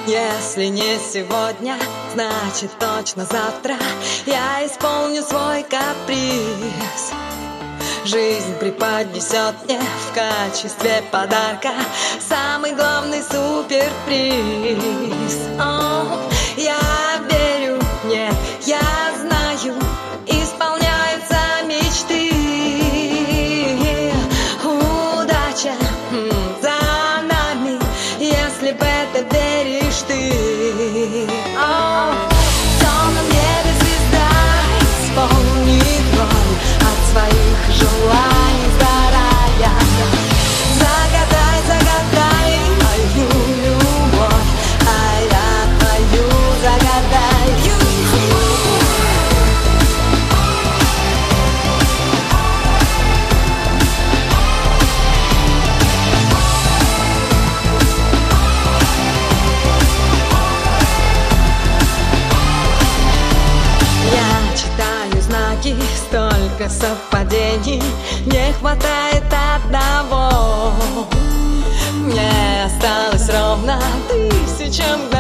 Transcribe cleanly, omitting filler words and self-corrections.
Если не сегодня, значит точно завтра я исполню свой каприз. Жизнь преподнесет мне в качестве подарка самый главный суперприз. Я верю, нет, я знаю, исполняются мечты. Удача за нами, если в это веришь ты. В темном небе звезда исполнит роль от своих желаний сгорая. Загадай, загадай мою любовь, а я твою загадаю. Я читаю знаки, столько совпадений, не хватает одного. Мне осталось ровно 1000 мгновений.